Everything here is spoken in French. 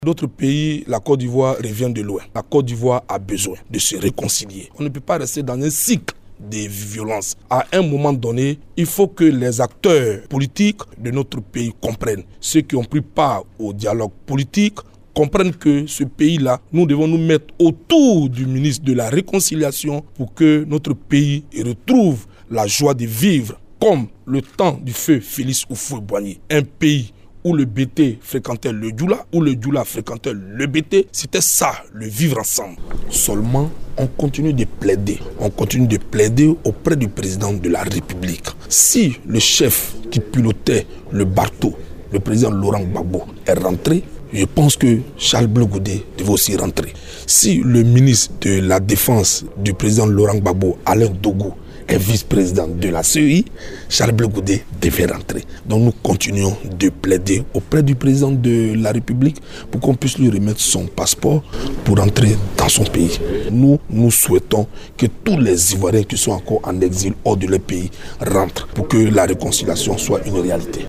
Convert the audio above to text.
D'autres pays, la Côte d'Ivoire revient de loin. La Côte d'Ivoire a besoin de se réconcilier. On ne peut pas rester dans un cycle de violence. À un moment donné, il faut que les acteurs politiques de notre pays comprennent. Ceux qui ont pris part au dialogue politique comprennent que ce pays-là, nous devons nous mettre autour du ministre de la Réconciliation pour que notre pays retrouve la joie de vivre comme le temps du feu Félix Houphouët-Boigny. Un pays où le BT fréquentait le Djoula, où le Djoula fréquentait le BT, c'était ça, le vivre ensemble. Seulement, on continue de plaider auprès du président de la République. Si le chef qui pilotait le bateau, le président Laurent Gbagbo, est rentré, je pense que Charles Blé Goudé devait aussi rentrer. Si le ministre de la Défense du président Laurent Gbagbo, Alain Dogou, est vice-président de la CEI, Charles Blé Goudé devait rentrer. Donc nous continuons de plaider auprès du président de la République pour qu'on puisse lui remettre son passeport pour entrer dans son pays. Nous souhaitons que tous les Ivoiriens qui sont encore en exil hors de leur pays rentrent pour que la réconciliation soit une réalité.